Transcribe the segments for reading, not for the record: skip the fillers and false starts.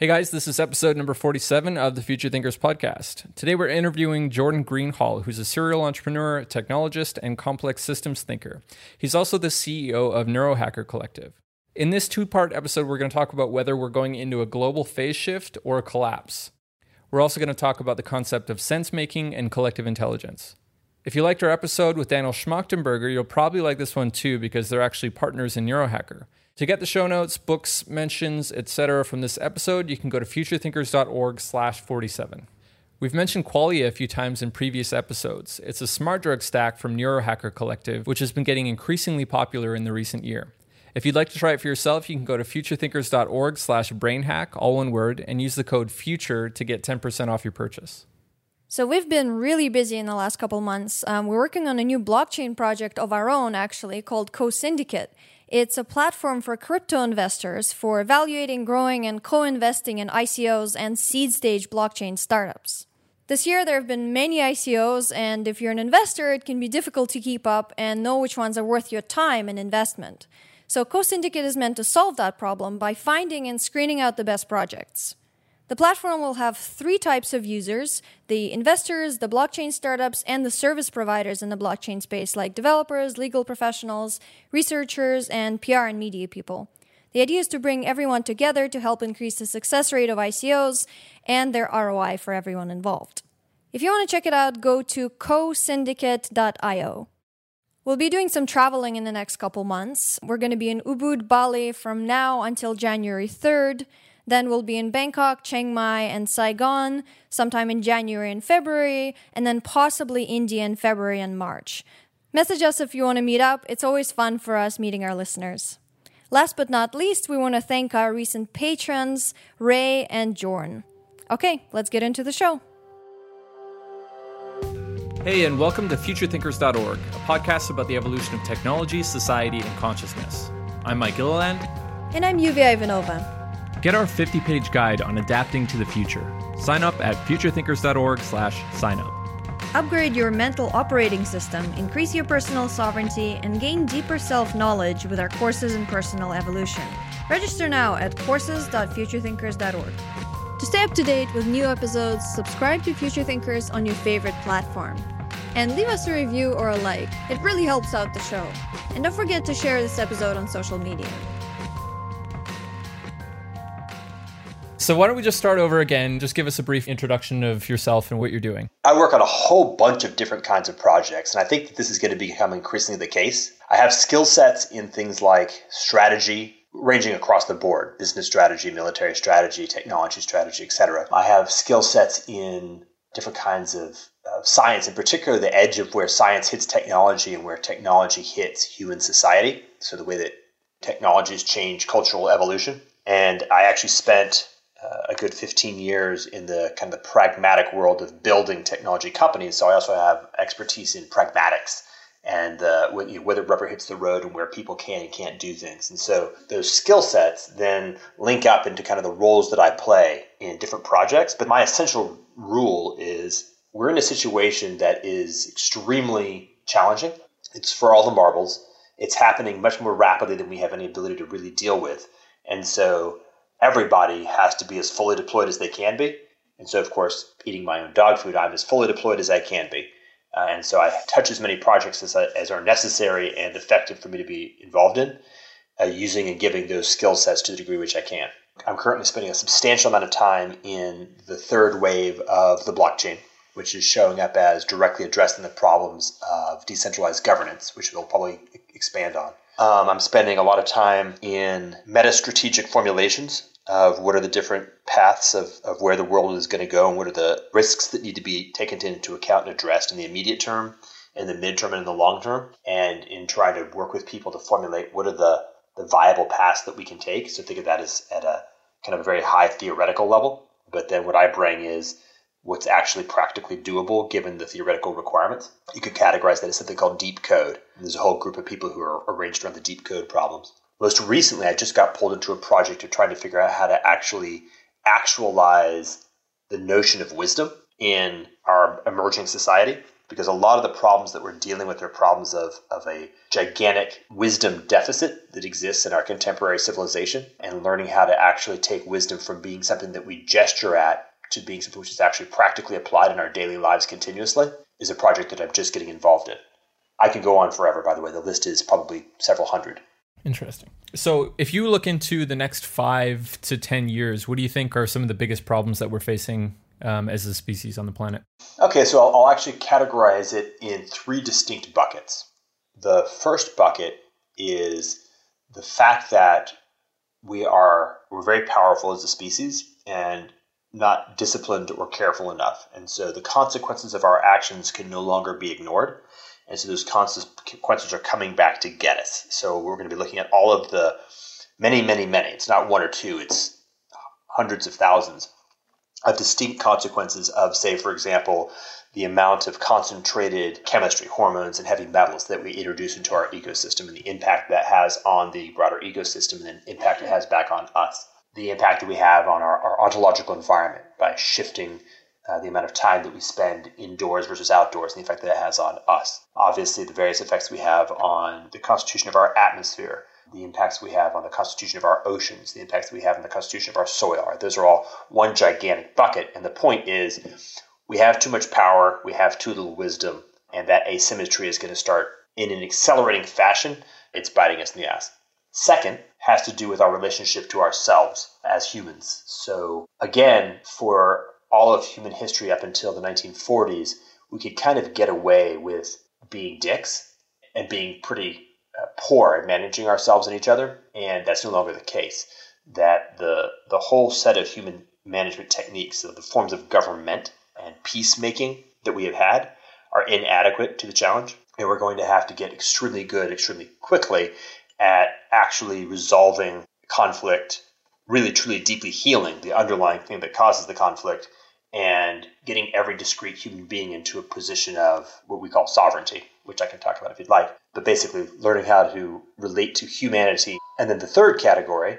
Hey guys, this is episode number 47 of the Future Thinkers podcast. Today we're interviewing Jordan Greenhalgh, who's a serial entrepreneur, technologist, and complex systems thinker. He's also the CEO of Neurohacker Collective. In this two-part episode, we're going to talk about whether we're going into a global phase shift or a collapse. We're also going to talk about the concept of sense-making and collective intelligence. If you liked our episode with Daniel Schmachtenberger, you'll probably like this one too because they're actually partners in Neurohacker. To get the show notes, books, mentions, etc. from this episode, you can go to futurethinkers.org/47. We've mentioned Qualia a few times in previous episodes. It's a smart drug stack from Neurohacker Collective, which has been getting increasingly popular in the recent year. If you'd like to try it for yourself, you can go to futurethinkers.org/brainhack, all one word, and use the code FUTURE to get 10% off your purchase. So we've been really busy in the last couple months. We're working on a new blockchain project of our own, actually, called Co-Syndicate. It's a platform for crypto investors for evaluating, growing, and co-investing in ICOs and seed-stage blockchain startups. This year, there have been many ICOs, and if you're an investor, it can be difficult to keep up and know which ones are worth your time and investment. So Co-Syndicate is meant to solve that problem by finding and screening out the best projects. The platform will have three types of users: the investors, the blockchain startups, and the service providers in the blockchain space like developers, legal professionals, researchers, and PR and media people. The idea is to bring everyone together to help increase the success rate of ICOs and their ROI for everyone involved. If you want to check it out, go to cosyndicate.io. We'll be doing some traveling in the next couple months. We're going to be in Ubud, Bali from now until January 3rd. Then we'll be in Bangkok, Chiang Mai, and Saigon sometime in January and February, and then possibly India in February and March. Message us if you want to meet up. It's always fun for us meeting our listeners. Last but not least, we want to thank our recent patrons, Ray and Jorn. Okay, let's get into the show. Hey, and welcome to futurethinkers.org, a podcast about the evolution of technology, society, and consciousness. I'm Mike Gilliland. And I'm Yuvia Ivanova. Get our 50-page guide on adapting to the future. Sign up at futurethinkers.org/signup. Upgrade your mental operating system, increase your personal sovereignty, and gain deeper self-knowledge with our courses in personal evolution. Register now at courses.futurethinkers.org. To stay up to date with new episodes, subscribe to Future Thinkers on your favorite platform. And leave us a review or a like. It really helps out the show. And don't forget to share this episode on social media. So why don't we just start over again? Just give us a brief introduction of yourself and what you're doing. I work on a whole bunch of different kinds of projects, and I think that this is going to become increasingly the case. I have skill sets in things like strategy, ranging across the board: business strategy, military strategy, technology strategy, etc. I have skill sets in different kinds of science, in particular the edge of where science hits technology and where technology hits human society, so the way that technologies change cultural evolution. And I actually spent a good 15 years in the kind of the pragmatic world of building technology companies. So I also have expertise in pragmatics and whether rubber hits the road and where people can and can't do things. And so those skill sets then link up into kind of the roles that I play in different projects. But my essential rule is we're in a situation that is extremely challenging. It's for all the marbles. It's happening much more rapidly than we have any ability to really deal with. And so everybody has to be as fully deployed as they can be. And so, of course, eating my own dog food, I'm as fully deployed as I can be. And so I touch as many projects as are necessary and effective for me to be involved in, using and giving those skill sets to the degree which I can. I'm currently spending a substantial amount of time in the third wave of the blockchain, which is showing up as directly addressing the problems of decentralized governance, which we'll probably expand on. I'm spending a lot of time in meta-strategic formulations of what are the different paths of where the world is going to go and what are the risks that need to be taken into account and addressed in the immediate term, in the midterm, and in the long term, and in trying to work with people to formulate what are the viable paths that we can take. So think of that as at a kind of a very high theoretical level, but then what I bring is what's actually practically doable given the theoretical requirements. You could categorize that as something called deep code. And there's a whole group of people who are arranged around the deep code problems. Most recently, I just got pulled into a project of trying to figure out how to actually actualize the notion of wisdom in our emerging society. because a lot of the problems that we're dealing with are problems of a gigantic wisdom deficit that exists in our contemporary civilization, and learning how to actually take wisdom from being something that we gesture at to being something which is actually practically applied in our daily lives continuously is a project that I'm just getting involved in. I can go on forever, by the way. The list is probably several hundred. Interesting. So if you look into the next 5 to 10 years, what do you think are some of the biggest problems that we're facing as a species on the planet? Okay, so I'll actually categorize it in 3 distinct buckets. The first bucket is the fact that we're very powerful as a species and not disciplined or careful enough. And so the consequences of our actions can no longer be ignored. And so those consequences are coming back to get us. So we're going to be looking at all of the many, it's not 1 or 2, it's hundreds of thousands of distinct consequences of, say, for example, the amount of concentrated chemistry, hormones, and heavy metals that we introduce into our ecosystem, and the impact that has on the broader ecosystem, and then impact it has back on us. The impact that we have on our ontological environment by shifting the amount of time that we spend indoors versus outdoors, and the effect that it has on us. Obviously, the various effects we have on the constitution of our atmosphere, the impacts we have on the constitution of our oceans, the impacts we have on the constitution of our soil. Right? Those are all one gigantic bucket. And the point is, we have too much power, we have too little wisdom, and that asymmetry is going to start in an accelerating fashion. It's biting us in the ass. Second has to do with our relationship to ourselves as humans. So again, for all of human history up until the 1940s, we could kind of get away with being dicks and being pretty poor at managing ourselves and each other, and that's no longer the case. That the whole set of human management techniques, so the forms of government and peacemaking that we have had, are inadequate to the challenge, and we're going to have to get extremely good, extremely quickly at actually resolving conflict, really truly deeply healing the underlying thing that causes the conflict, and getting every discrete human being into a position of what we call sovereignty, which I can talk about if you'd like. But basically learning how to relate to humanity. And then the third category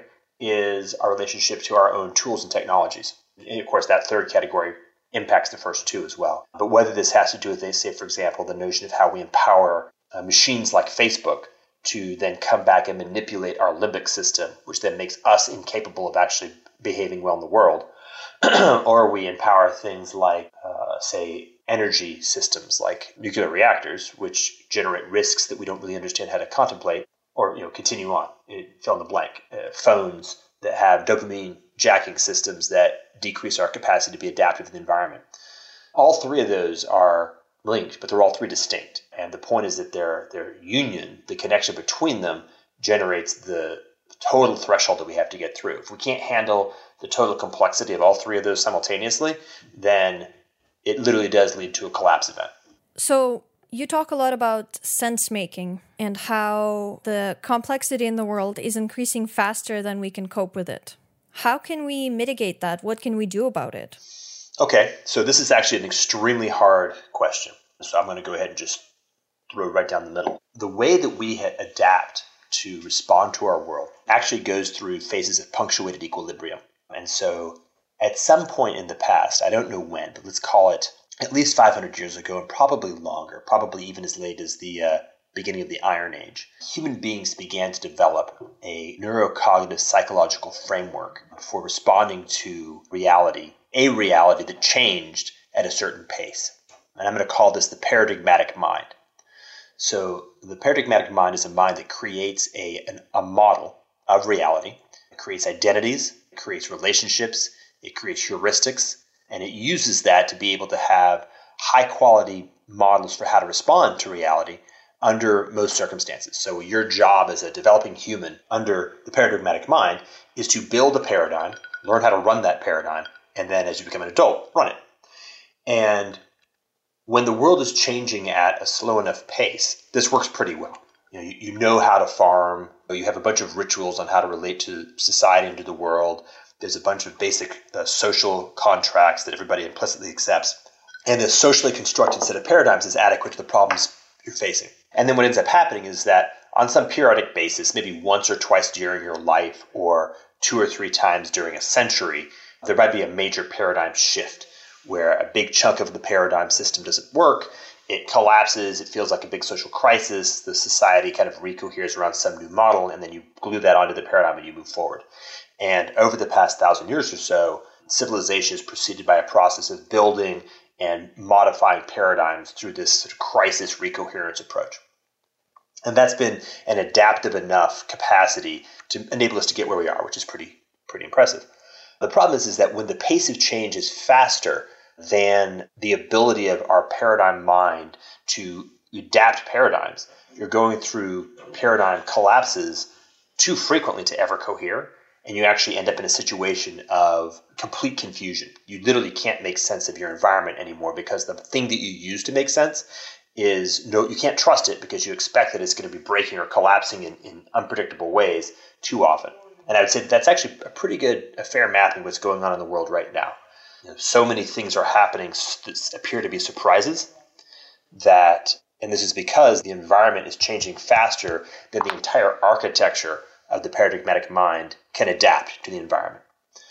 is our relationship to our own tools and technologies. And of course, that third category impacts the first 2 as well. But whether this has to do with, say, for example, the notion of how we empower machines like Facebook to then come back and manipulate our limbic system, which then makes us incapable of actually behaving well in the world, or we empower things like, say, energy systems like nuclear reactors, which generate risks that we don't really understand how to contemplate, or continue on, fill in the blank. Phones that have dopamine jacking systems that decrease our capacity to be adaptive to the environment. All 3 of those are linked, but they're all 3 distinct. And the point is that their union, the connection between them, generates the total threshold that we have to get through. If we can't handle the total complexity of all 3 of those simultaneously, then it literally does lead to a collapse event. So you talk a lot about sense making and how the complexity in the world is increasing faster than we can cope with it. How can we mitigate that? What can we do about it? Okay, so this is actually an extremely hard question. So I'm going to go ahead and just throw it right down the middle. The way that we adapt to respond to our world actually goes through phases of punctuated equilibrium. And so at some point in the past, I don't know when, but let's call it at least 500 years ago and probably longer, probably even as late as the beginning of the Iron Age, human beings began to develop a neurocognitive psychological framework for responding to reality, a reality that changed at a certain pace. And I'm going to call this the paradigmatic mind. So the paradigmatic mind is a mind that creates a model of reality. It creates identities, it creates relationships, it creates heuristics, and it uses that to be able to have high-quality models for how to respond to reality under most circumstances. So your job as a developing human under the paradigmatic mind is to build a paradigm, learn how to run that paradigm, and then as you become an adult, run it. And when the world is changing at a slow enough pace, this works pretty well. You know how to farm. You have a bunch of rituals on how to relate to society and to the world. There's a bunch of basic social contracts that everybody implicitly accepts. And the socially constructed set of paradigms is adequate to the problems you're facing. And then what ends up happening is that on some periodic basis, maybe once or twice during your life or 2 or 3 times during a century, there might be a major paradigm shift where a big chunk of the paradigm system doesn't work It collapses. It feels like a big social crisis. The society kind of recoheres around some new model, and then you glue that onto the paradigm and you move forward. And over the past 1,000 years or so, civilization is preceded by a process of building and modifying paradigms through this sort of crisis recoherence approach. And that's been an adaptive enough capacity to enable us to get where we are, which is pretty impressive. The problem is that when the pace of change is faster than the ability of our paradigm mind to adapt paradigms, you're going through paradigm collapses too frequently to ever cohere, and you actually end up in a situation of complete confusion. You literally can't make sense of your environment anymore because the thing that you use to make sense is you can't trust it because you expect that it's going to be breaking or collapsing in unpredictable ways too often. And I would say that's actually a fair mapping of what's going on in the world right now. So many things are happening that appear to be surprises and this is because the environment is changing faster than the entire architecture of the paradigmatic mind can adapt to the environment.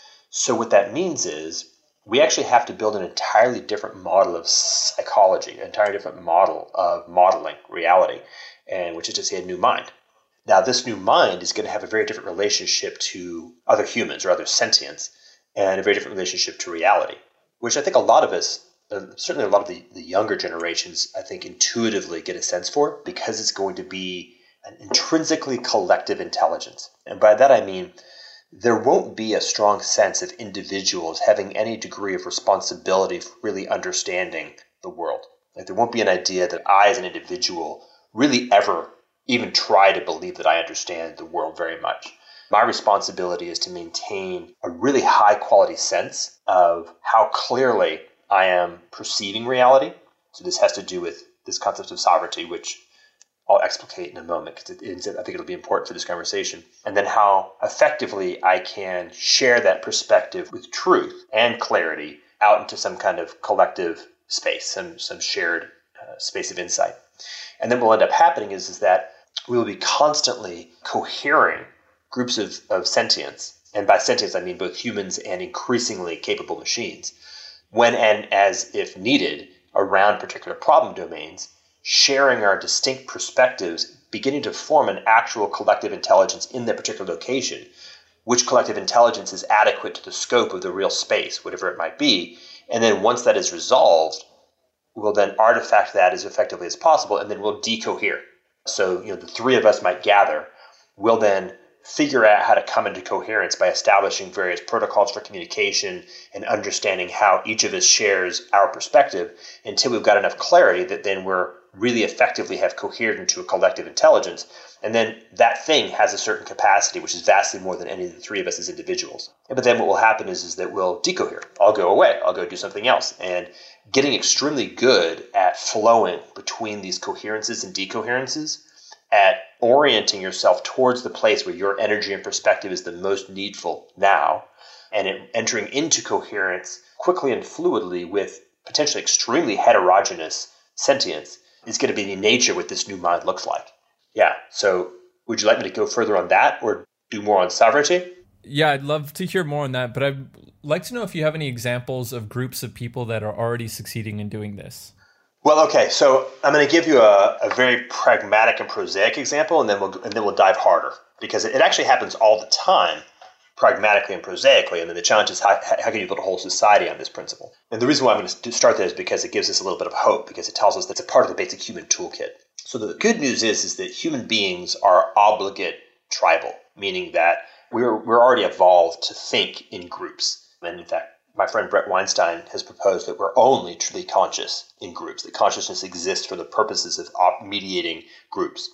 So what that means is we actually have to build an entirely different model of psychology, an entirely different model of modeling reality, and which is to say a new mind. Now, this new mind is going to have a very different relationship to other humans or other sentients, and a very different relationship to reality, which I think a lot of us, certainly a lot of the younger generations, I think intuitively get a sense for, because it's going to be an intrinsically collective intelligence. And by that I mean there won't be a strong sense of individuals having any degree of responsibility for really understanding the world. Like there won't be an idea that I as an individual really ever even try to believe that I understand the world very much. My responsibility is to maintain a really high quality sense of how clearly I am perceiving reality. So this has to do with this concept of sovereignty, which I'll explicate in a moment because I think it'll be important for this conversation. And then how effectively I can share that perspective with truth and clarity out into some kind of collective space, some shared space of insight. And then what will end up happening is that we will be constantly cohering groups of sentients. And by sentients, I mean both humans and increasingly capable machines, when and as if needed around particular problem domains, sharing our distinct perspectives, beginning to form an actual collective intelligence in that particular location, which collective intelligence is adequate to the scope of the real space, whatever it might be. And then once that is resolved, we'll then artifact that as effectively as possible, and then we'll decohere. So, the three of us might gather. We'll then figure out how to come into coherence by establishing various protocols for communication and understanding how each of us shares our perspective until we've got enough clarity that then we're really effectively have cohered into a collective intelligence. And then that thing has a certain capacity, which is vastly more than any of the three of us as individuals. But then what will happen is that we'll decohere. I'll go away. I'll go do something else. And getting extremely good at flowing between these coherences and decoherences, at orienting yourself towards the place where your energy and perspective is the most needful now, and entering into coherence quickly and fluidly with potentially extremely heterogeneous sentience is going to be the nature what this new mind looks like. Yeah. So would you like me to go further on that or do more on sovereignty? Yeah, I'd love to hear more on that, but I'd like to know if you have any examples of groups of people that are already succeeding in doing this. Well, okay. So I'm going to give you a very pragmatic and prosaic example, and then we'll dive harder, because it actually happens all the time, pragmatically and prosaically. And then the challenge is how can you build a whole society on this principle? And the reason why I'm going to start that is because it gives us a little bit of hope, because it tells us that it's a part of the basic human toolkit. So the good news is that human beings are obligate tribal, meaning that we're already evolved to think in groups. And in fact, my friend Brett Weinstein has proposed that we're only truly conscious in groups, that consciousness exists for the purposes of mediating groups.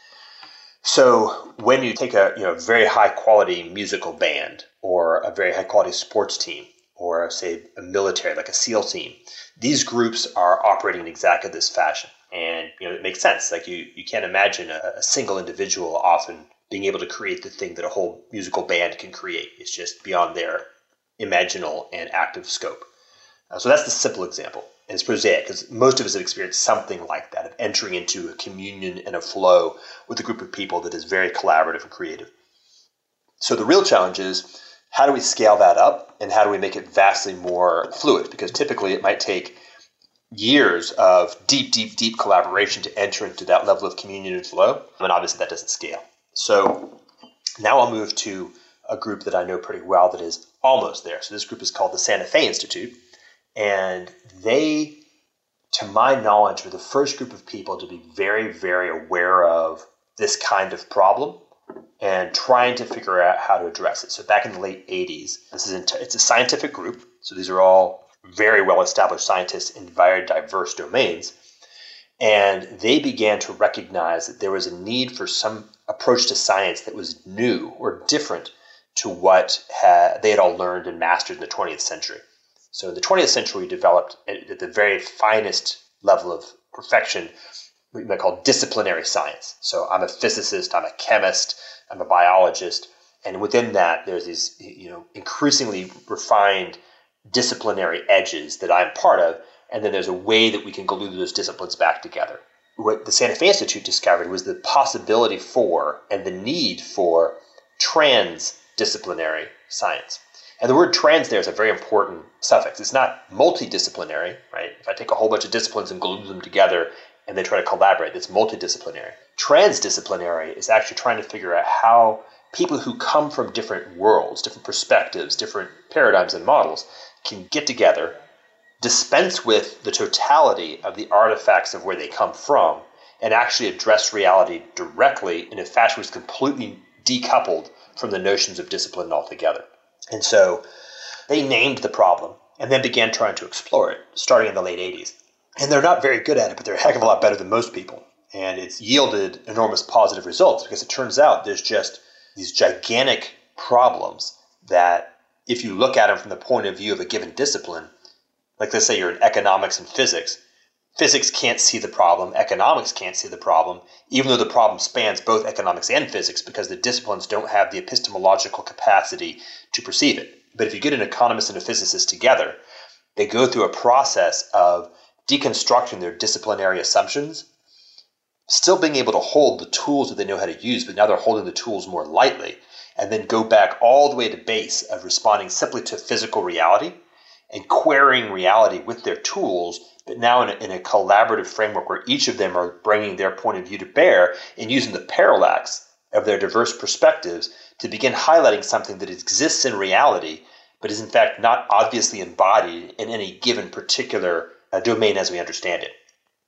So when you take a very high quality musical band or a very high quality sports team or say a military like a SEAL team, these groups are operating in exactly this fashion. And it makes sense. Like you can't imagine a single individual often being able to create the thing that a whole musical band can create. It's just beyond their imaginal and active scope. So that's the simple example. And it's prosaic because most of us have experienced something like that, of entering into a communion and a flow with a group of people that is very collaborative and creative. So the real challenge is, how do we scale that up and how do we make it vastly more fluid? Because typically it might take years of deep collaboration to enter into that level of communion and flow. And obviously that doesn't scale. So now I'll move to a group that I know pretty well that is almost there. So this group is called the Santa Fe Institute. And they, to my knowledge, were the first group of people to be very, very aware of this kind of problem and trying to figure out how to address it. So back in the late 80s, it's a scientific group. So these are all very well-established scientists in very diverse domains. And they began to recognize that there was a need for some approach to science that was new or different to what they had all learned and mastered in the 20th century. So in the 20th century, we developed at the very finest level of perfection what you might call disciplinary science. So I'm a physicist, I'm a chemist, I'm a biologist, and within that, there's these increasingly refined disciplinary edges that I'm part of, and then there's a way that we can glue those disciplines back together. What the Santa Fe Institute discovered was the possibility for and the need for transdisciplinary science. And the word trans there is a very important suffix. It's not multidisciplinary, right? If I take a whole bunch of disciplines and glue them together and they try to collaborate, it's multidisciplinary. Transdisciplinary is actually trying to figure out how people who come from different worlds, different perspectives, different paradigms and models can get together, dispense with the totality of the artifacts of where they come from, and actually address reality directly in a fashion which is completely decoupled from the notions of discipline altogether. And so they named the problem and then began trying to explore it, starting in the late 80s. And they're not very good at it, but they're a heck of a lot better than most people. And it's yielded enormous positive results because it turns out there's just these gigantic problems that if you look at them from the point of view of a given discipline, like let's say you're in economics and physics, physics can't see the problem, economics can't see the problem, even though the problem spans both economics and physics because the disciplines don't have the epistemological capacity to perceive it. But if you get an economist and a physicist together, they go through a process of deconstructing their disciplinary assumptions, still being able to hold the tools that they know how to use, but now they're holding the tools more lightly, and then go back all the way to base of responding simply to physical reality and querying reality with their tools, but now in a collaborative framework where each of them are bringing their point of view to bear and using the parallax of their diverse perspectives to begin highlighting something that exists in reality, but is in fact not obviously embodied in any given particular domain as we understand it.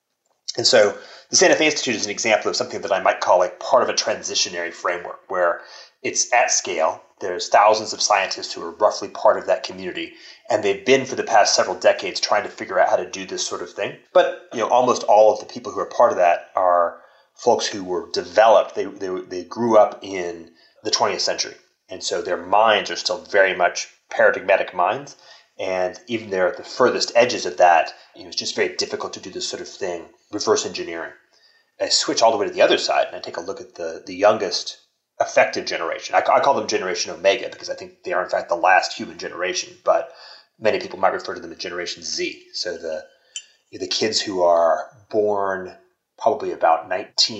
And so the Santa Fe Institute is an example of something that I might call like part of a transitionary framework where it's at scale. There's thousands of scientists who are roughly part of that community, and they've been for the past several decades trying to figure out how to do this sort of thing. But almost all of the people who are part of that are folks who were developed. They grew up in the 20th century, and so their minds are still very much paradigmatic minds. And even they're at the furthest edges of that, it's just very difficult to do this sort of thing, reverse engineering. I switch all the way to the other side and I take a look at the youngest affected generation. I call them Generation Omega because I think they are in fact the last human generation, but many people might refer to them as Generation Z. So the kids who are born probably about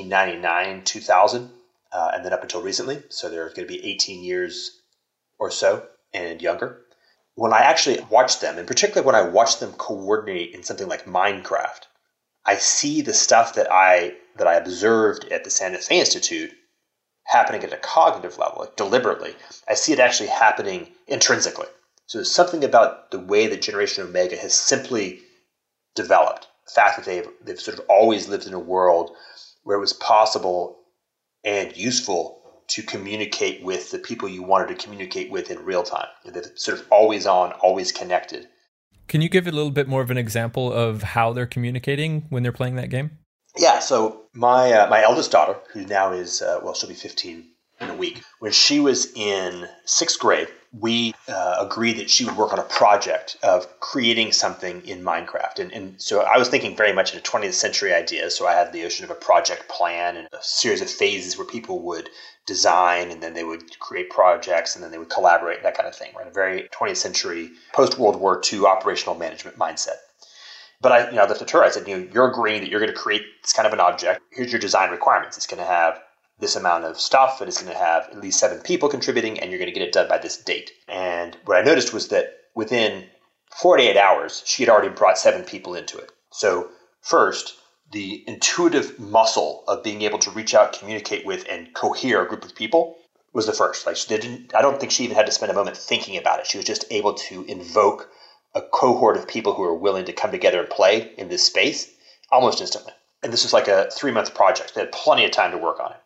1999, 2000, and then up until recently. So they're going to be 18 years or so and younger. When I actually watch them, and particularly when I watch them coordinate in something like Minecraft, I see the stuff that I observed at the Santa Fe Institute happening at a cognitive level, like deliberately. I see it actually happening intrinsically. So there's something about the way that Generation Omega has simply developed. The fact that they've sort of always lived in a world where it was possible and useful to communicate with the people you wanted to communicate with in real time. They're sort of always on, always connected. Can you give a little bit more of an example of how they're communicating when they're playing that game? Yeah, so my eldest daughter, who now is, she'll be 15 in a week. When she was in 6th grade, we agreed that she would work on a project of creating something in Minecraft. And so I was thinking very much in a 20th century idea. So I had the notion of a project plan and a series of phases where people would design and then they would create projects and then they would collaborate, that kind of thing. Right? A very 20th century post-World War II operational management mindset. But I looked at her, I said, you're agreeing that you're going to create this kind of an object. Here's your design requirements. It's going to have this amount of stuff, and it's going to have at least 7 people contributing, and you're going to get it done by this date. And what I noticed was that within 48 hours, she had already brought 7 people into it. So first, the intuitive muscle of being able to reach out, communicate with, and cohere a group of people was the first. Like I don't think she even had to spend a moment thinking about it. She was just able to invoke a cohort of people who are willing to come together and play in this space almost instantly. And this was like a 3-month project. They had plenty of time to work on it.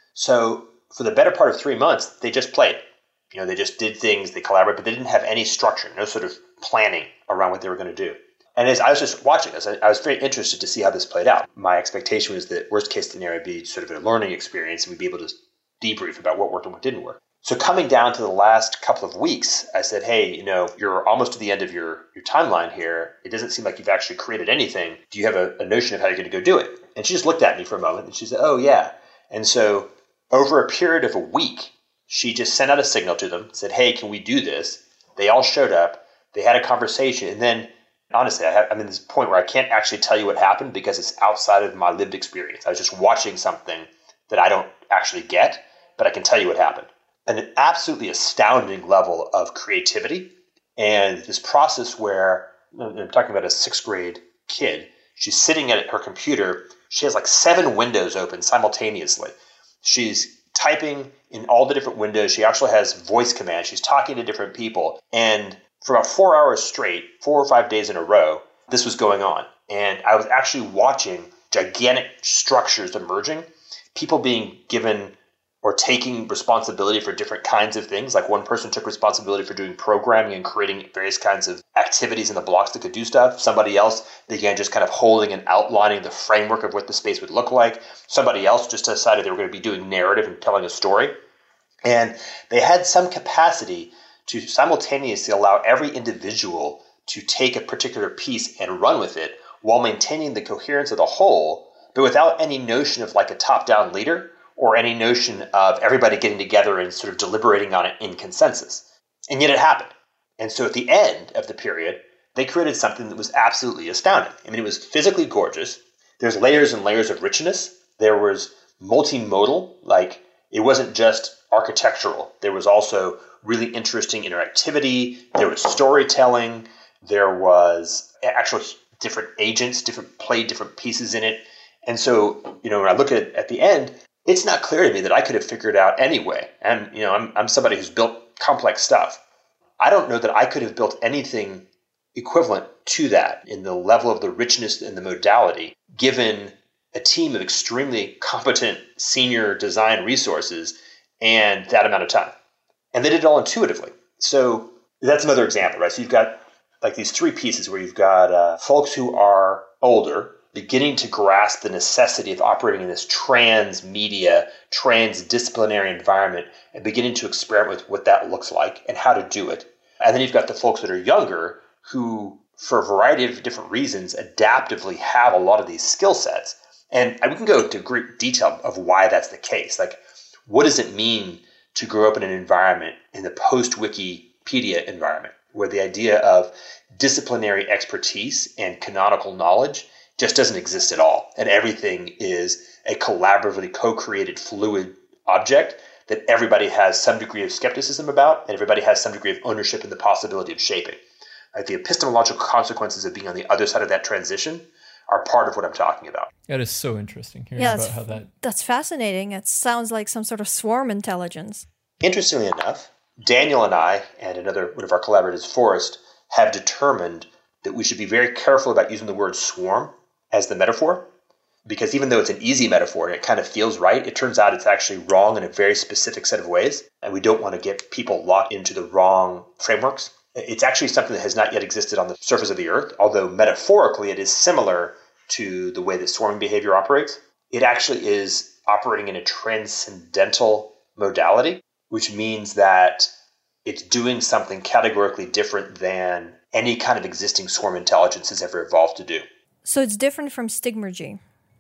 So for the better part of 3 months, they just played. They just did things, they collaborated, but they didn't have any structure, no sort of planning around what they were going to do. And as I was just watching this, I was very interested to see how this played out. My expectation was that worst case scenario would be sort of a learning experience and we'd be able to debrief about what worked and what didn't work. So coming down to the last couple of weeks, I said, hey, you're almost to the end of your timeline here. It doesn't seem like you've actually created anything. Do you have a notion of how you're going to go do it? And she just looked at me for a moment and she said, oh, yeah. And so over a period of a week, she just sent out a signal to them, said, hey, can we do this? They all showed up. They had a conversation. And then, honestly, I'm in this point where I can't actually tell you what happened because it's outside of my lived experience. I was just watching something that I don't actually get, but I can tell you what happened. An absolutely astounding level of creativity and this process where, I'm talking about a 6th grade kid, she's sitting at her computer. She has like 7 windows open simultaneously. She's typing in all the different windows. She actually has voice commands. She's talking to different people. And for about 4 hours straight, 4 or 5 days in a row, this was going on. And I was actually watching gigantic structures emerging, people being given or taking responsibility for different kinds of things. Like one person took responsibility for doing programming and creating various kinds of activities in the blocks that could do stuff. Somebody else began just kind of holding and outlining the framework of what the space would look like. Somebody else just decided they were going to be doing narrative and telling a story. And they had some capacity to simultaneously allow every individual to take a particular piece and run with it while maintaining the coherence of the whole, but without any notion of like a top-down leader or any notion of everybody getting together and sort of deliberating on it in consensus. And yet it happened. And so at the end of the period, they created something that was absolutely astounding. I mean, it was physically gorgeous. There's layers and layers of richness. There was multimodal, like it wasn't just architectural. There was also really interesting interactivity. There was storytelling. There was actual different agents, played different pieces in it. And so, when I look at the end, it's not clear to me that I could have figured out anyway. And, I'm somebody who's built complex stuff. I don't know that I could have built anything equivalent to that in the level of the richness and the modality, given a team of extremely competent senior design resources and that amount of time. And they did it all intuitively. So that's another example, right? So you've got like these 3 pieces where you've got folks who are older, beginning to grasp the necessity of operating in this transmedia, transdisciplinary environment and beginning to experiment with what that looks like and how to do it. And then you've got the folks that are younger who, for a variety of different reasons, adaptively have a lot of these skill sets. And we can go into great detail of why that's the case. Like, what does it mean to grow up in an environment in the post-Wikipedia environment where the idea of disciplinary expertise and canonical knowledge just doesn't exist at all. And everything is a collaboratively co-created fluid object that everybody has some degree of skepticism about and everybody has some degree of ownership in the possibility of shaping. Like the epistemological consequences of being on the other side of that transition are part of what I'm talking about. That is so interesting hearing about how that's fascinating. It sounds like some sort of swarm intelligence. Interestingly enough, Daniel and I and one of our collaborators, Forrest, have determined that we should be very careful about using the word swarm as the metaphor, because even though it's an easy metaphor and it kind of feels right, it turns out it's actually wrong in a very specific set of ways, and we don't want to get people locked into the wrong frameworks. It's actually something that has not yet existed on the surface of the earth, although metaphorically it is similar to the way that swarming behavior operates. It actually is operating in a transcendental modality, which means that it's doing something categorically different than any kind of existing swarm intelligence has ever evolved to do. So it's different from stigmergy.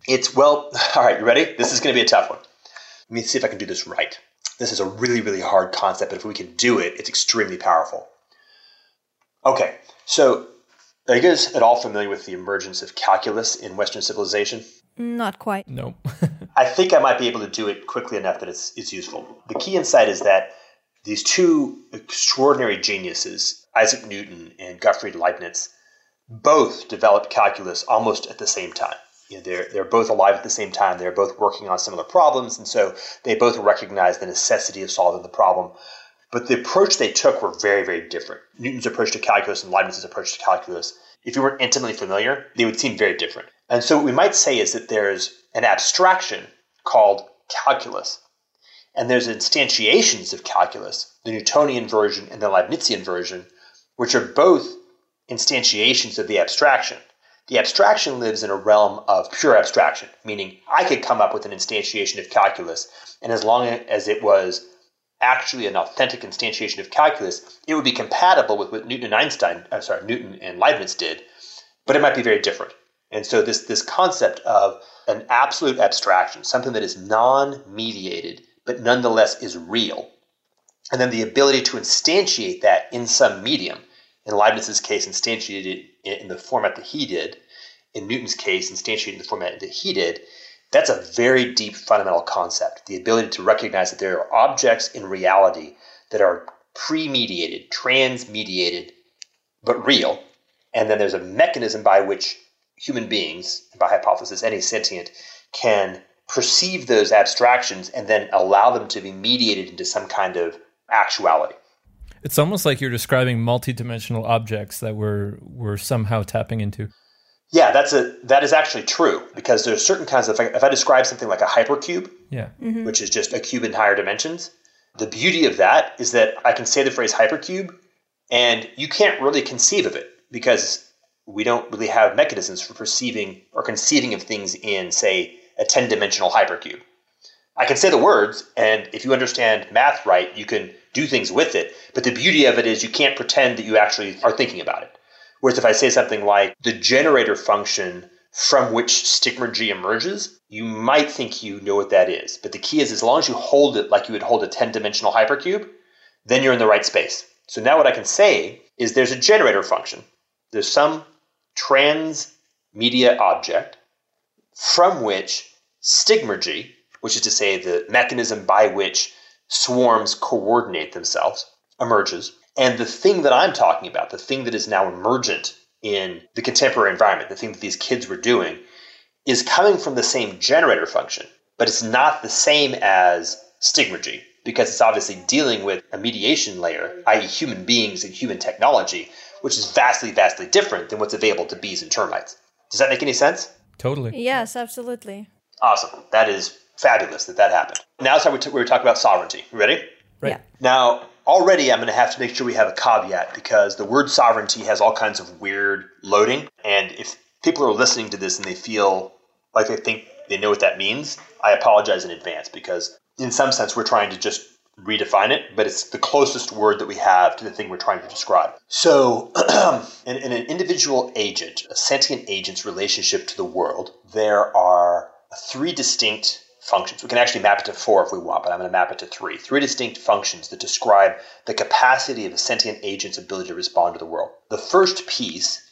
All right, you ready? This is going to be a tough one. Let me see if I can do this right. This is a really, really hard concept, but if we can do it, it's extremely powerful. Okay, so are you guys at all familiar with the emergence of calculus in Western civilization? Not quite. No. I think I might be able to do it quickly enough that it's useful. The key insight is that these 2 extraordinary geniuses, Isaac Newton and Gottfried Leibniz, both developed calculus almost at the same time. They're both alive at the same time. They're both working on similar problems, and so they both recognize the necessity of solving the problem. But the approach they took were very, very different. Newton's approach to calculus and Leibniz's approach to calculus, if you weren't intimately familiar, they would seem very different. And so what we might say is that there's an abstraction called calculus, and there's instantiations of calculus, the Newtonian version and the Leibnizian version, which are both instantiations of the abstraction. The abstraction lives in a realm of pure abstraction, meaning I could come up with an instantiation of calculus, and as long as it was actually an authentic instantiation of calculus, it would be compatible with what Newton and Leibniz did, but it might be very different. And so this concept of an absolute abstraction, something that is non-mediated, but nonetheless is real, and then the ability to instantiate that in some medium, in Leibniz's case, instantiated it in the format that he did, in Newton's case, instantiated in the format that he did, that's a very deep fundamental concept, the ability to recognize that there are objects in reality that are pre-mediated, trans-mediated, but real, and then there's a mechanism by which human beings, by hypothesis any sentient, can perceive those abstractions and then allow them to be mediated into some kind of actuality. It's almost like you're describing multidimensional objects that we're somehow tapping into. Yeah, that is actually true, because there's certain kinds of, if I describe something like a hypercube, which is just a cube in higher dimensions, the beauty of that is that I can say the phrase hypercube and you can't really conceive of it because we don't really have mechanisms for perceiving or conceiving of things in, say, a 10-dimensional hypercube. I can say the words, and if you understand math right, you can do things with it, but the beauty of it is you can't pretend that you actually are thinking about it. Whereas if I say something like the generator function from which stigma G emerges, you might think you know what that is. But the key is as long as you hold it like you would hold a 10-dimensional hypercube, then you're in the right space. So now what I can say is there's a generator function. There's some transmedia object from which stigma G, which is to say the mechanism by which swarms coordinate themselves, emerges. And the thing that I'm talking about, the thing that is now emergent in the contemporary environment, the thing that these kids were doing, is coming from the same generator function, but it's not the same as stigma G, because it's obviously dealing with a mediation layer, i.e. human beings and human technology, which is vastly, vastly different than what's available to bees and termites. Does that make any sense? Totally. Yes, absolutely. Awesome. That is fabulous that happened. Now it's time we were talking about sovereignty. You ready? Right. Yeah. Now, already I'm going to have to make sure we have a caveat because the word sovereignty has all kinds of weird loading. And if people are listening to this and they feel like they think they know what that means, I apologize in advance because in some sense we're trying to just redefine it, but it's the closest word that we have to the thing we're trying to describe. So in an individual agent, a sentient agent's relationship to the world, there are 3 distinct functions. We can actually map it to 4 if we want, but I'm going to map it to 3. 3 distinct functions that describe the capacity of a sentient agent's ability to respond to the world. The first piece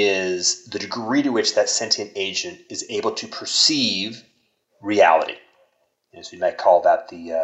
is the degree to which that sentient agent is able to perceive reality. So you might call that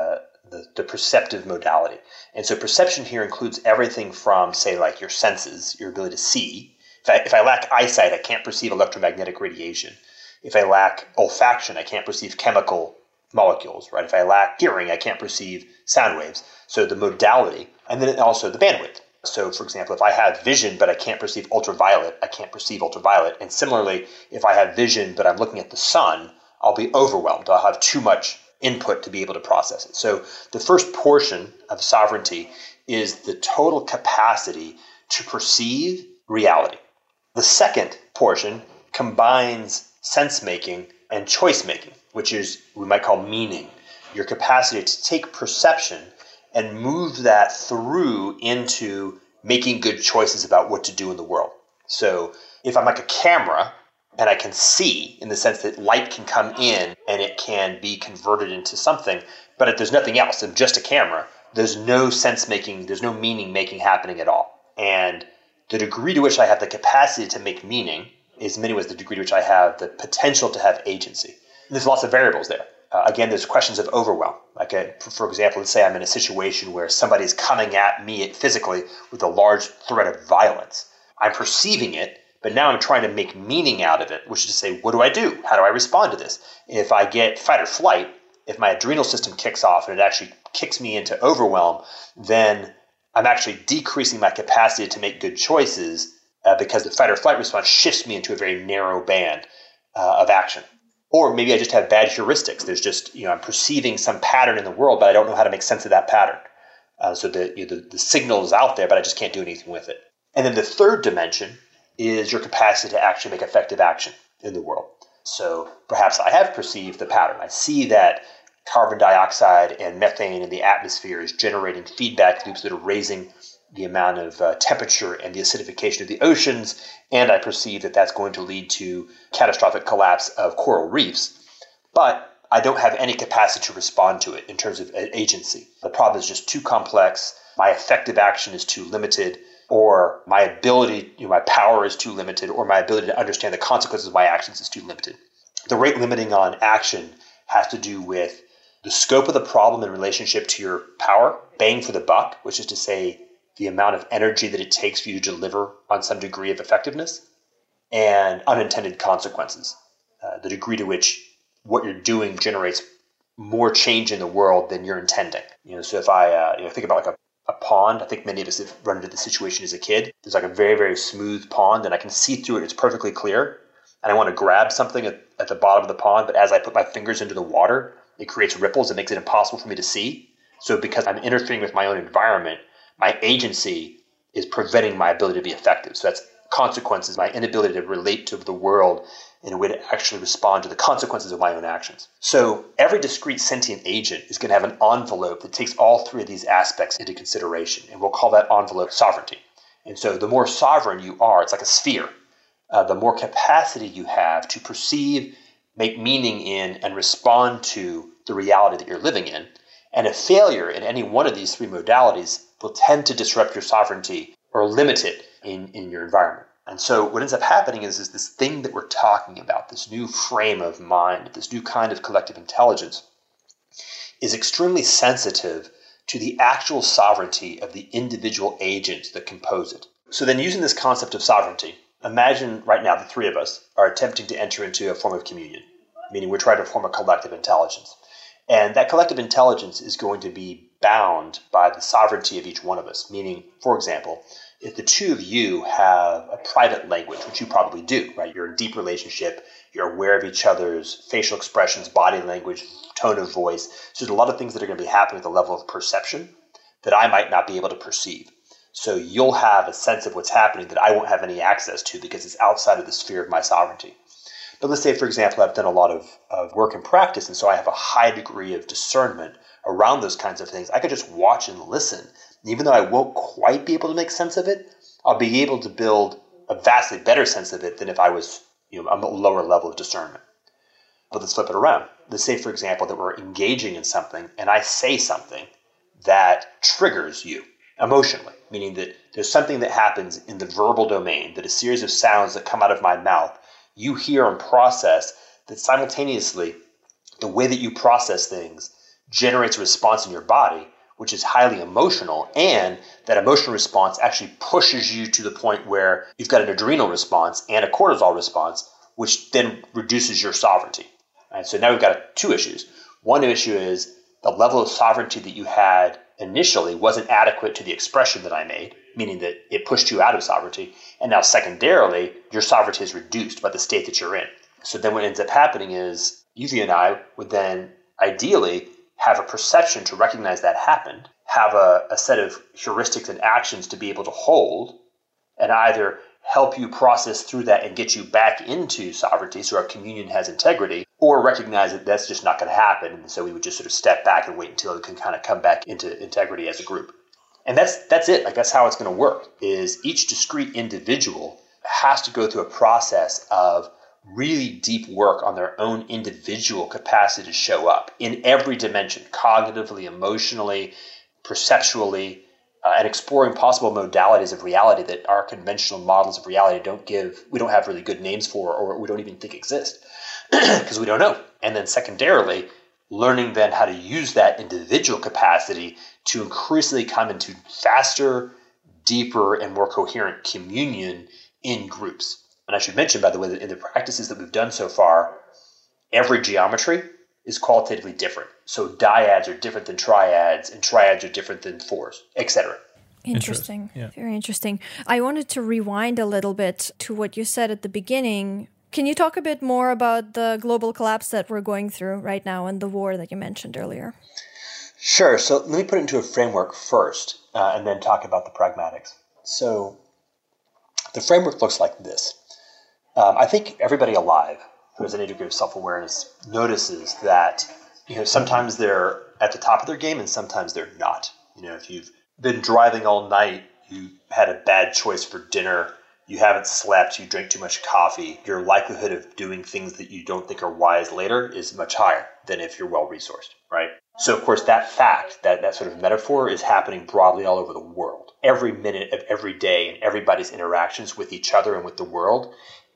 the perceptive modality. And so perception here includes everything from, say, like your senses, your ability to see. If I lack eyesight, I can't perceive electromagnetic radiation. If I lack olfaction, I can't perceive chemical molecules, right? If I lack hearing, I can't perceive sound waves. So the modality, and then also the bandwidth. So, for example, if I have vision, but I can't perceive ultraviolet, I can't perceive ultraviolet. And similarly, if I have vision, but I'm looking at the sun, I'll be overwhelmed. I'll have too much input to be able to process it. So the first portion of sovereignty is the total capacity to perceive reality. The second portion combines sense-making and choice-making, which is we might call meaning, your capacity to take perception and move that through into making good choices about what to do in the world. So if I'm like a camera and I can see in the sense that light can come in and it can be converted into something, but if there's nothing else, I'm just a camera, there's no sense-making, there's no meaning-making happening at all. And the degree to which I have the capacity to make meaning is in many ways the degree to which I have the potential to have agency. And there's lots of variables there. Again, there's questions of overwhelm. Like, for example, let's say I'm in a situation where somebody's coming at me physically with a large threat of violence. I'm perceiving it, but now I'm trying to make meaning out of it, which is to say, what do I do? How do I respond to this? If I get fight or flight, if my adrenal system kicks off and it actually kicks me into overwhelm, then I'm actually decreasing my capacity to make good choices because the fight or flight response shifts me into a very narrow band of action. Or maybe I just have bad heuristics. There's just, I'm perceiving some pattern in the world, but I don't know how to make sense of that pattern. So the signal is out there, but I just can't do anything with it. And then the third dimension is your capacity to actually make effective action in the world. So perhaps I have perceived the pattern. I see that carbon dioxide and methane in the atmosphere is generating feedback loops that are raising the amount of temperature and the acidification of the oceans, and I perceive that that's going to lead to catastrophic collapse of coral reefs. But I don't have any capacity to respond to it in terms of agency. The problem is just too complex, my effective action is too limited, or my ability, my power is too limited, or my ability to understand the consequences of my actions is too limited. The rate limiting on action has to do with the scope of the problem in relationship to your power, bang for the buck, which is to say the amount of energy that it takes for you to deliver on some degree of effectiveness, and unintended consequences, the degree to which what you're doing generates more change in the world than you're intending. So if I think about like a pond, I think many of us have run into the situation as a kid. There's like a very, very smooth pond, and I can see through it. It's perfectly clear, and I want to grab something at the bottom of the pond, but as I put my fingers into the water, it creates ripples and makes it impossible for me to see. So because I'm interfering with my own environment, my agency is preventing my ability to be effective. So that's consequences, my inability to relate to the world in a way to actually respond to the consequences of my own actions. So every discrete sentient agent is going to have an envelope that takes all three of these aspects into consideration, and we'll call that envelope sovereignty. And so the more sovereign you are, it's like a sphere, the more capacity you have to perceive, make meaning in, and respond to the reality that you're living in. And a failure in any one of these three modalities will tend to disrupt your sovereignty or limit it in your environment. And so what ends up happening is this thing that we're talking about, this new frame of mind, this new kind of collective intelligence, is extremely sensitive to the actual sovereignty of the individual agents that compose it. So then using this concept of sovereignty, imagine right now the three of us are attempting to enter into a form of communion, meaning we're trying to form a collective intelligence. And that collective intelligence is going to be bound by the sovereignty of each one of us, meaning, for example, if the two of you have a private language, which you probably do, right? You're in a deep relationship, you're aware of each other's facial expressions, body language, tone of voice. So there's a lot of things that are going to be happening at the level of perception that I might not be able to perceive. So you'll have a sense of what's happening that I won't have any access to because it's outside of the sphere of my sovereignty. But let's say, for example, I've done a lot of work and practice, and so I have a high degree of discernment around those kinds of things. I could just watch and listen. And even though I won't quite be able to make sense of it, I'll be able to build a vastly better sense of it than if I was a lower level of discernment. But let's flip it around. Let's say, for example, that we're engaging in something, and I say something that triggers you emotionally, meaning that there's something that happens in the verbal domain, that a series of sounds that come out of my mouth, you hear and process, that simultaneously the way that you process things generates a response in your body, which is highly emotional, and that emotional response actually pushes you to the point where you've got an adrenal response and a cortisol response, which then reduces your sovereignty. Right? So now we've got two issues. One issue is the level of sovereignty that you had initially wasn't adequate to the expression that I made, meaning that it pushed you out of sovereignty. And now secondarily, your sovereignty is reduced by the state that you're in. So then what ends up happening is Evie and I would then ideally have a perception to recognize that happened, have a set of heuristics and actions to be able to hold, and either help you process through that and get you back into sovereignty so our communion has integrity, or recognize that that's just not going to happen. And so we would just sort of step back and wait until it can kind of come back into integrity as a group. And that's it. Like, that's how it's going to work, is each discrete individual has to go through a process of really deep work on their own individual capacity to show up in every dimension, cognitively, emotionally, perceptually, and exploring possible modalities of reality that our conventional models of reality we don't have really good names for, or we don't even think exist because we don't know. And then secondarily, learning then how to use that individual capacity to increasingly come into faster, deeper, and more coherent communion in groups. And I should mention, by the way, that in the practices that we've done so far, every geometry is qualitatively different. So dyads are different than triads, and triads are different than fours, etc. Interesting. Yeah. Very interesting. I wanted to rewind a little bit to what you said at the beginning. Can you talk a bit more about the global collapse that we're going through right now and the war that you mentioned earlier? Sure. So let me put it into a framework first, and then talk about the pragmatics. So the framework looks like this. I think everybody alive who has any degree of self-awareness notices that sometimes they're at the top of their game and sometimes they're not. If you've been driving all night, you had a bad choice for dinner, you haven't slept, you drank too much coffee, your likelihood of doing things that you don't think are wise later is much higher than if you're well-resourced, right? So, of course, that fact, that sort of metaphor is happening broadly all over the world. Every minute of every day and everybody's interactions with each other and with the world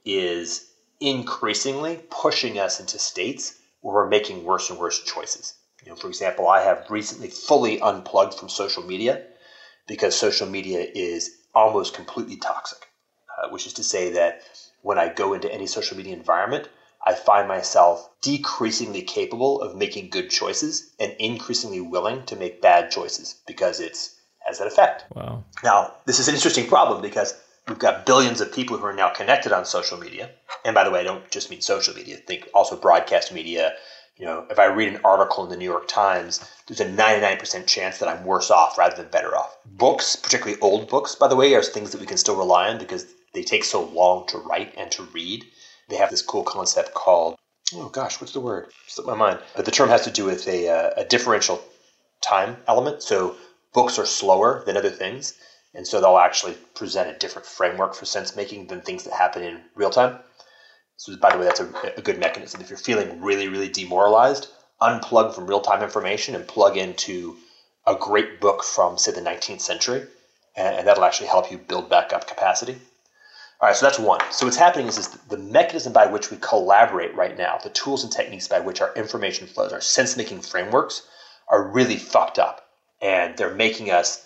is increasingly pushing us into states where we're making worse and worse choices. For example, I have recently fully unplugged from social media because social media is almost completely toxic, which is to say that when I go into any social media environment, I find myself decreasingly capable of making good choices and increasingly willing to make bad choices because it has that effect. Wow. Now, this is an interesting problem because we've got billions of people who are now connected on social media. And by the way, I don't just mean social media. Think also broadcast media. If I read an article in the New York Times, there's a 99% chance that I'm worse off rather than better off. Books, particularly old books, by the way, are things that we can still rely on because they take so long to write and to read. They have this cool concept called, what's the word? Slipped my mind. But the term has to do with a differential time element. So books are slower than other things. And so they'll actually present a different framework for sense making than things that happen in real time. So, by the way, that's a good mechanism. If you're feeling really, really demoralized, unplug from real-time information and plug into a great book from, say, the 19th century, and that'll actually help you build back up capacity. All right, so that's one. So what's happening is the mechanism by which we collaborate right now, the tools and techniques by which our information flows, our sense-making frameworks are really fucked up, and they're making us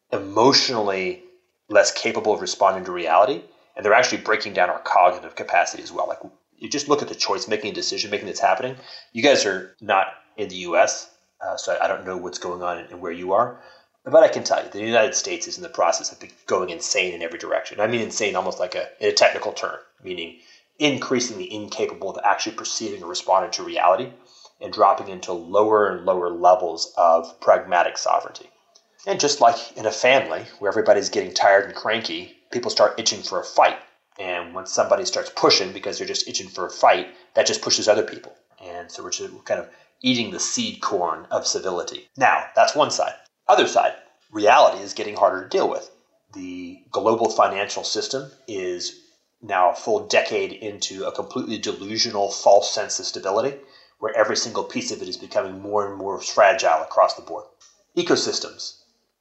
emotionally less capable of responding to reality. And they're actually breaking down our cognitive capacity as well. Like, you just look at the choice making and decision making that's happening. You guys are not in the US, so I don't know what's going on and where you are. But I can tell you, the United States is in the process of going insane in every direction. I mean insane almost like in a technical term, meaning increasingly incapable of actually perceiving or responding to reality and dropping into lower and lower levels of pragmatic sovereignty. And just like in a family where everybody's getting tired and cranky, people start itching for a fight. And when somebody starts pushing because they're just itching for a fight, that just pushes other people. And so we're kind of eating the seed corn of civility. Now, that's one side. Other side, reality is getting harder to deal with. The global financial system is now a full decade into a completely delusional, false sense of stability, where every single piece of it is becoming more and more fragile across the board. Ecosystems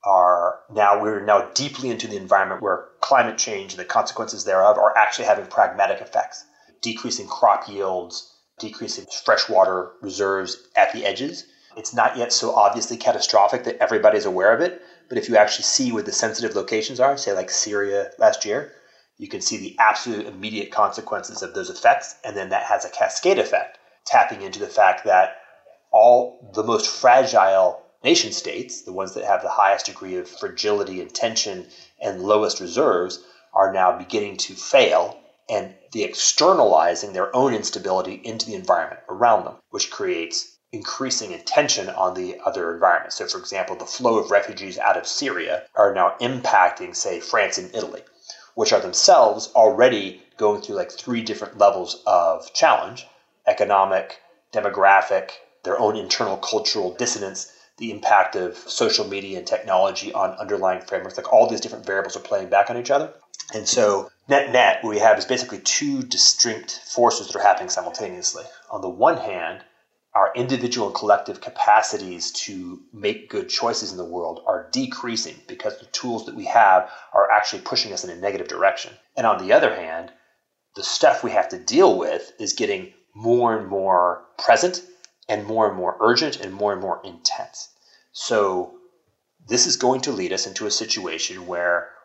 we're now deeply into the environment where climate change and the consequences thereof are actually having pragmatic effects. Decreasing crop yields, decreasing freshwater reserves at the edges. It's not yet so obviously catastrophic that everybody's aware of it, but if you actually see where the sensitive locations are, say like Syria last year, you can see the absolute immediate consequences of those effects, and then that has a cascade effect, tapping into the fact that all the most fragile nation states, the ones that have the highest degree of fragility and tension and lowest reserves, are now beginning to fail and the externalizing their own instability into the environment around them, which creates increasing tension on the other environments. So, for example, the flow of refugees out of Syria are now impacting, say, France and Italy, which are themselves already going through like 3 different levels of challenge: economic, demographic, their own internal cultural dissonance, the impact of social media and technology on underlying frameworks. Like, all these different variables are playing back on each other. And so net, what we have is basically 2 distinct forces that are happening simultaneously. On the one hand, our individual and collective capacities to make good choices in the world are decreasing because the tools that we have are actually pushing us in a negative direction. And on the other hand, the stuff we have to deal with is getting more and more present and more urgent and more intense. So this is going to lead us into a situation where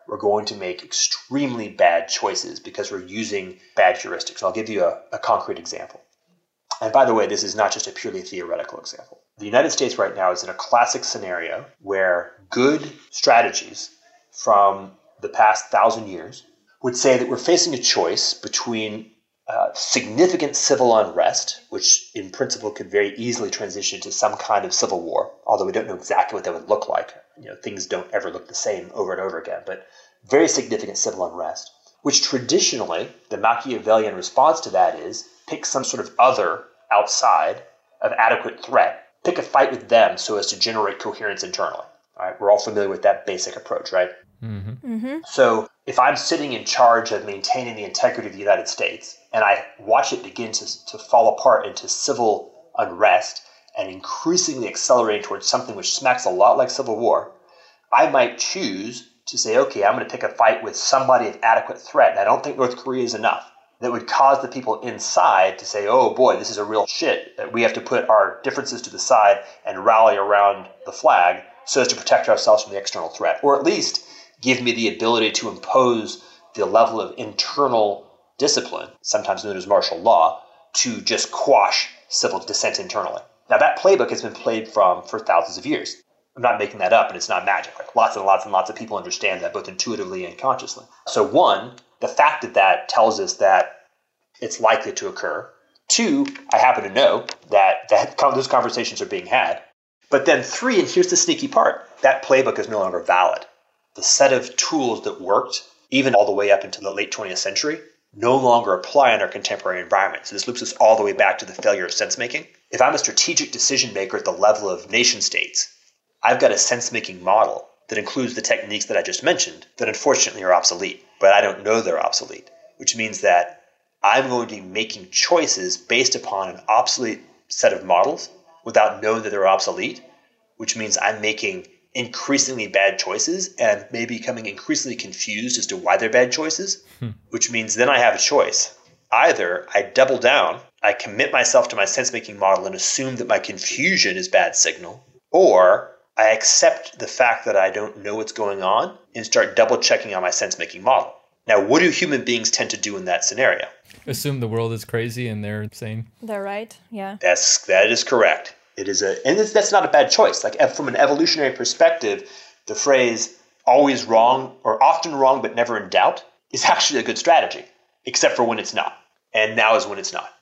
we're going to make extremely bad choices because we're using bad heuristics. I'll give you a concrete example. And by the way, this is not just a purely theoretical example. The United States right now is in a classic scenario where good strategies from the past 1,000 years would say that we're facing a choice between significant civil unrest, which in principle could very easily transition to some kind of civil war, although we don't know exactly what that would look like. Things don't ever look the same over and over again, but very significant civil unrest, which traditionally the Machiavellian response to that is pick some sort of other outside of adequate threat, pick a fight with them so as to generate coherence internally. All right, we're all familiar with that basic approach, right? Mm-hmm. Mm-hmm. So if I'm sitting in charge of maintaining the integrity of the United States and I watch it begin to fall apart into civil unrest and increasingly accelerating towards something which smacks a lot like civil war, I might choose to say, okay, I'm going to pick a fight with somebody of adequate threat. And I don't think North Korea is enough. That would cause the people inside to say, oh boy, this is a real shit. That we have to put our differences to the side and rally around the flag so as to protect ourselves from the external threat. Or at least give me the ability to impose the level of internal discipline, sometimes known as martial law, to just quash civil dissent internally. Now that playbook has been played for thousands of years. I'm not making that up, and it's not magic. Like lots and lots and lots of people understand that both intuitively and consciously. So one, the fact that tells us that it's likely to occur. Two, I happen to know that those conversations are being had. But then three, and here's the sneaky part, that playbook is no longer valid. The set of tools that worked, even all the way up into the late 20th century, no longer apply in our contemporary environment. So this loops us all the way back to the failure of sense-making. If I'm a strategic decision maker at the level of nation states, I've got a sense-making model that includes the techniques that I just mentioned that unfortunately are obsolete, but I don't know they're obsolete, which means that I'm going to be making choices based upon an obsolete set of models without knowing that they're obsolete, which means I'm making increasingly bad choices and maybe becoming increasingly confused as to why they're bad choices, which means then I have a choice. Either I double down, I commit myself to my sense-making model and assume that my confusion is bad signal, or I accept the fact that I don't know what's going on and start double-checking on my sense-making model. Now, what do human beings tend to do in that scenario? Assume the world is crazy and they're insane. They're right, yeah. That is correct. That's not a bad choice. Like from an evolutionary perspective, the phrase always wrong or often wrong but never in doubt is actually a good strategy, except for when it's not. And now is when it's not.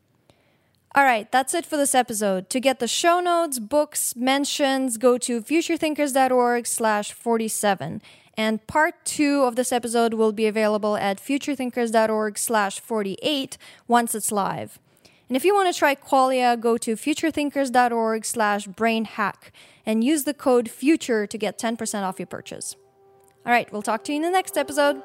All right, that's it for this episode. To get the show notes, books, mentions, go to futurethinkers.org/47. And part 2 of this episode will be available at futurethinkers.org/48 once it's live. And if you want to try Qualia, go to futurethinkers.org/brainhack and use the code FUTURE to get 10% off your purchase. All right, we'll talk to you in the next episode.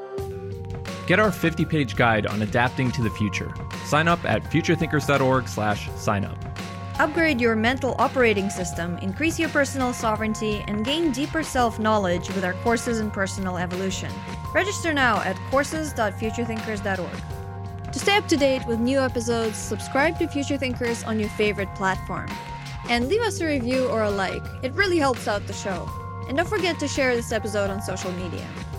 Get our 50-page guide on adapting to the future. Sign up at futurethinkers.org/signup. Upgrade your mental operating system, increase your personal sovereignty, and gain deeper self-knowledge with our courses in personal evolution. Register now at courses.futurethinkers.org. To stay up to date with new episodes, subscribe to Future Thinkers on your favorite platform. And leave us a review or a like. It really helps out the show. And don't forget to share this episode on social media.